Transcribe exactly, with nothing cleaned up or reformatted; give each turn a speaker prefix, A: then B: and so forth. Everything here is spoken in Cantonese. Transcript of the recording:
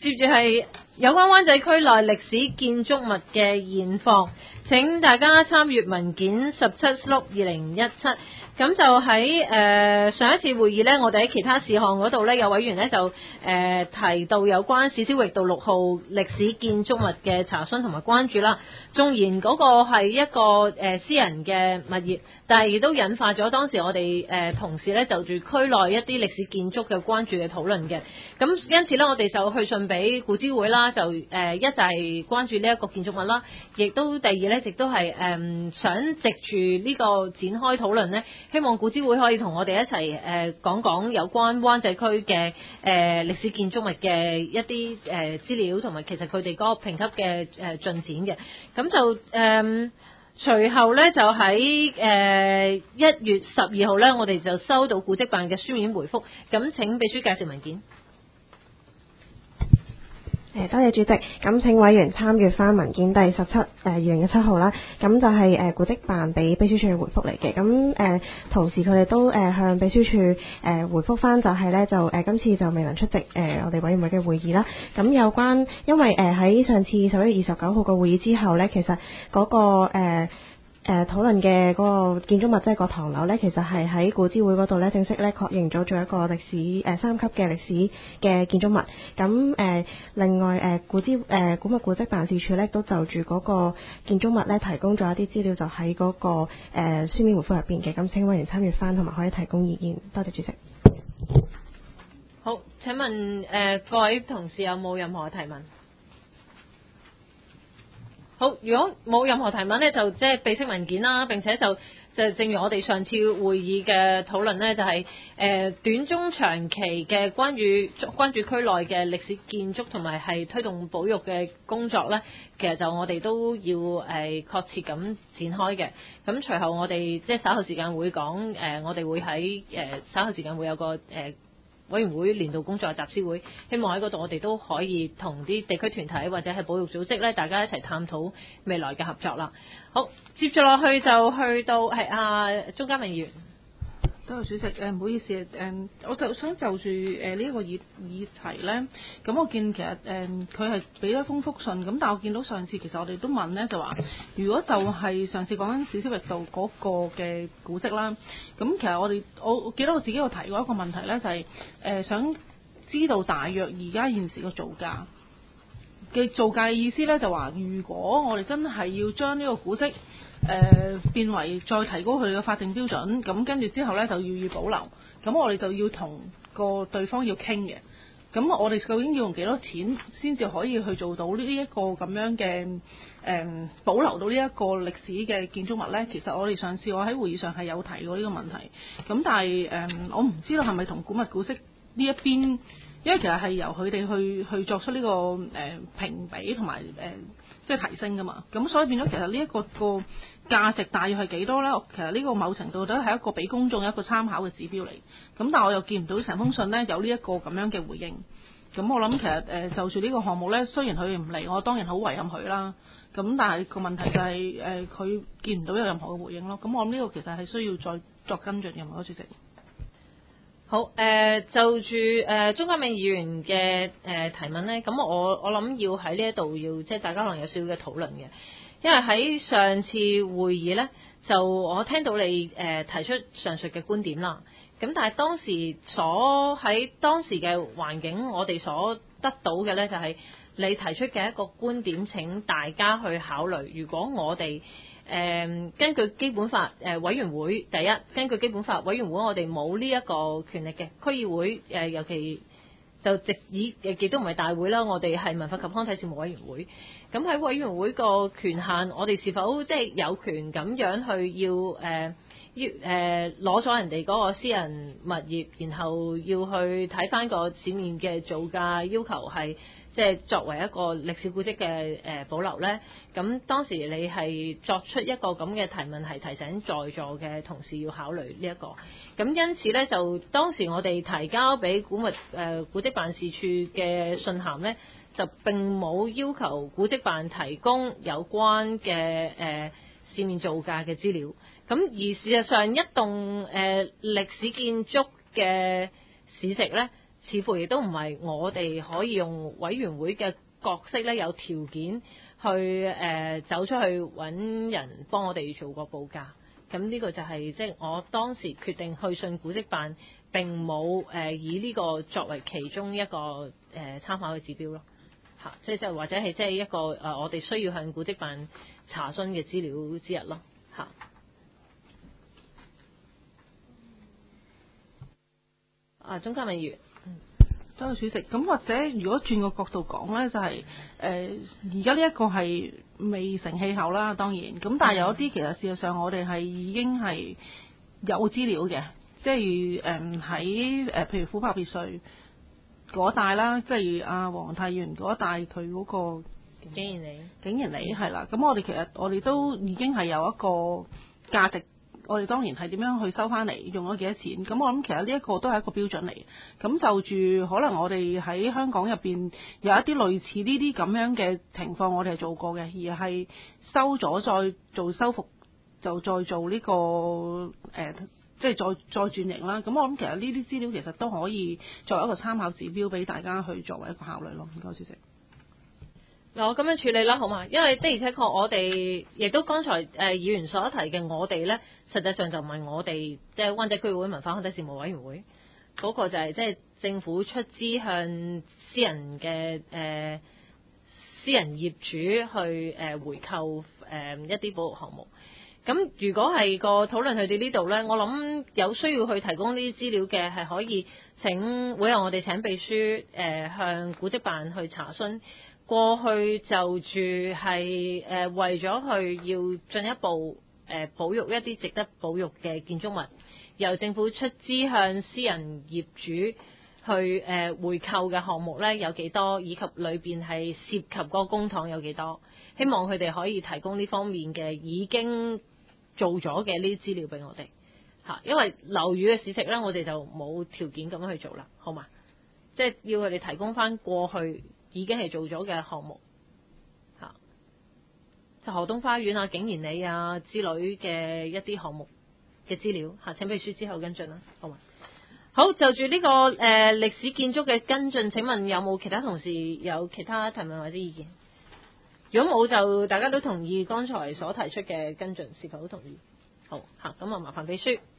A: 接住係有關灣仔區內歷史建築物嘅現況，請大家參閱文件十七碌二零一七。咁就喺誒、呃、上一次會議呢，我哋喺其他事項嗰度呢，有委員呢就誒、呃、提到有關史蹟域道六號歷史建築物嘅查詢同埋關注啦。縱然嗰個係一個誒、呃、私人嘅物業，但係亦都引發咗當時我哋誒、呃、同事呢就住區內一啲歷史建築嘅關注嘅討論嘅。咁因此呢，我哋就去信俾古諮會啦，就誒、呃、一就係關注呢一個建築物啦，亦都第二呢，亦都係誒、呃、想藉住呢個展開討論呢。希望古諮會可以同我哋一齊誒、呃、講講有關灣仔區嘅誒歷史建築物嘅一啲誒資料，同埋其實佢哋嗰個評級嘅誒、呃、進展嘅。咁就誒、呃、隨後咧就喺誒一月十二號咧，我哋就收到古蹟辦嘅書面回覆。咁請秘書介紹文件。
B: 誒多謝主席，咁請委員參閱翻文件第十七誒二零一七號啦，咁就係誒古蹟辦俾秘書處嘅回覆嚟嘅，咁誒、呃、同時佢哋都誒、呃、向秘書處誒、呃、回覆翻就係咧就誒、呃、今次就未能出席誒、呃、我哋委員會嘅會議啦，咁有關因為誒喺、呃、上次十一月二十九號嘅會議之後咧，其實嗰、那個誒。呃誒討論嘅嗰個建築物即係個唐樓咧，其實係喺古諮會嗰度咧正式咧確認咗做一個歷史誒、呃、三級嘅歷史嘅建築物。咁誒、呃、另外誒、呃、古諮誒古物古蹟辦事處咧都就住嗰個建築物咧提供咗一啲資料，就喺嗰、那個誒、呃、書面回覆入邊嘅。咁請委員參閱翻，同埋可以提供意見。多謝主席。
A: 好，請問誒、呃、各位同事有冇任何嘅提問？好，如果冇任何提問呢，就即係備悉文件啦。並且就就正如我哋上次會議嘅討論呢，就係、是、誒、呃、短中長期嘅關於關注區內嘅歷史建築同埋係推動保育嘅工作呢，其實就我哋都要誒、呃、確切咁展開嘅。咁隨後我哋即係稍後時間會講誒、呃，我哋會喺誒、呃、稍後時間會有個誒。呃委員會年度工作集思會，希望喺嗰度我哋都可以同啲地區團體或者係保育組織咧，大家一齊探討未來嘅合作啦。好，接住落去就去到係啊鍾嘉銘議員。
C: 多謝主席，誒唔好意思誒、嗯，我就想就住誒呢一個議議題咧，咁我見其實誒佢係俾咗封覆信，咁但係我見到上次其實我哋都問咧，就話如果就係上次講緊史蹟域道嗰個嘅古蹟啦，咁其實我哋我我記得我自己有提過一個問題咧，就係、是、誒、呃、想知道大約而家現時個造價嘅造價嘅意思咧，就話如果我哋真係要將呢個古蹟誒、呃、變為再提高佢嘅法定標準，咁跟住之後呢，就要要保留，咁我哋就要同個對方要傾嘅，咁我哋究竟要用幾多錢先至可以去做到呢一個咁樣嘅誒、呃、保留到呢一個歷史嘅建築物呢？其實我哋上次我喺會議上係有提過呢個問題，咁但係誒、呃、我唔知道係咪同古物古蹟呢一邊，因為其實係由佢哋去去作出呢、這個誒、呃、評比同埋誒即係提升㗎嘛，咁所以變咗其實呢、這、一個個價值大約係幾多呢？其實呢個某程度都係一個俾公眾一個參考嘅指標嚟。咁但係我又見唔到成封信呢有呢一個咁樣嘅回應。咁我諗其實誒、呃、就住呢個項目呢，雖然佢唔嚟，我當然好遺憾佢啦。咁但係個問題就係誒佢見唔到有任何嘅回應咯。咁我諗呢個其實係需要再作跟進嘅，唔該主席。
A: 好，誒、呃、就住誒鍾嘉銘議員嘅誒、呃、提問呢，咁我我諗要喺呢一度要即係大家可能有少少嘅討論嘅。因為喺上次會議呢，就我聽到你誒、呃、提出上述嘅觀點啦。咁但係當時所喺當時嘅環境，我哋所得到嘅呢，就係、是、你提出嘅一個觀點，請大家去考慮。如果我哋誒、呃、根據基本法誒、呃、委員會，第一根據基本法委員會，我哋冇呢一個權力嘅區議會誒、呃，尤其就直以亦都唔係大會啦，我哋係文化及康體事務委員會。咁喺委員會個權限，我哋是否即係有權咁樣去要誒、呃、要誒攞咗人哋嗰個私人物業，然後要去睇翻個市面嘅造價，要求係即係作為一個歷史古蹟嘅誒保留呢？咁當時你係作出一個咁嘅提問，係提醒在座嘅同事要考慮呢一個。咁因此呢，就當時我哋提交俾古物誒、呃、古蹟辦事處嘅信函呢，就並冇要求古蹟辦提供有關嘅誒、呃、市面造價嘅資料。咁而事實上，一棟誒歷史建築嘅市值呢， 似乎亦都唔係我哋可以用委員會嘅角色咧，有條件去誒、呃、走出去揾人幫我哋做個報價。咁呢個就係即係我當時決定去信古蹟辦，並冇誒、呃、以呢個作為其中一個誒、呃、參考嘅指標咯。嚇，即係即係或者係即係一個誒、呃、我哋需要向古蹟辦查詢嘅資料之一咯。嚇。啊，鍾嘉銘議員。
C: 多謝主席。咁或者如果轉個角度講呢，就係誒而家呢一個係未成氣候啦，當然。咁但係有一啲其實事實上我哋係已經係有資料嘅，即係誒喺誒譬如虎豹別墅嗰帶啦，即係阿黃泰源嗰帶佢嗰個
A: 景賢里，
C: 景賢里係啦。咁我哋其實我哋都已經係有一個價值。我哋當然係點樣去收翻嚟，用咗幾多錢？咁我諗其實呢一個都係一個標準嚟。咁就住可能我哋喺香港入邊有一啲類似呢啲咁樣嘅情況，我哋係做過嘅，而係收咗再做修復，就再做呢、這個誒，即、呃、係、就是、再再轉型啦。咁我諗其實呢啲資料其實都可以作為一個參考指標俾大家去作為一個考慮咯。唔該，主席。
A: 嗱，我咁樣處理啦，好嘛？因為的而且確，我哋亦都剛才誒、呃、議員所提嘅，我哋咧實際上就唔係我哋即係灣仔區議會文化康體事務委員會嗰、那個就係即係政府出資向私人嘅誒、呃、私人業主去誒、呃、回購誒、呃、一啲保育項目。咁如果係個討論去到呢度咧，我諗有需要去提供呢啲資料嘅係可以請會有我哋請秘書誒、呃、向古蹟辦去查詢。過去就住係誒為咗去要進一步誒保育一啲值得保育嘅建築物，由政府出資向私人業主去誒回購嘅項目咧有幾多，以及裏邊係涉及嗰個公帑有幾多，希望佢哋可以提供呢方面嘅已經做咗嘅呢啲資料俾我哋嚇，因為樓宇嘅事情咧，我哋就冇條件咁樣去做啦，好嘛？即係要佢哋提供翻過去已經係做咗嘅項目嚇，就河東花園啊、景賢里啊之類嘅一啲項目嘅資料嚇，請秘書之後跟進啦，好嘛？好，就住呢、這個誒、呃、歷史建築嘅跟進，請問有冇其他同事有其他提問或者意見？如果冇，就大家都同意剛才所提出嘅跟進，是否同意？好嚇，咁啊麻煩秘書。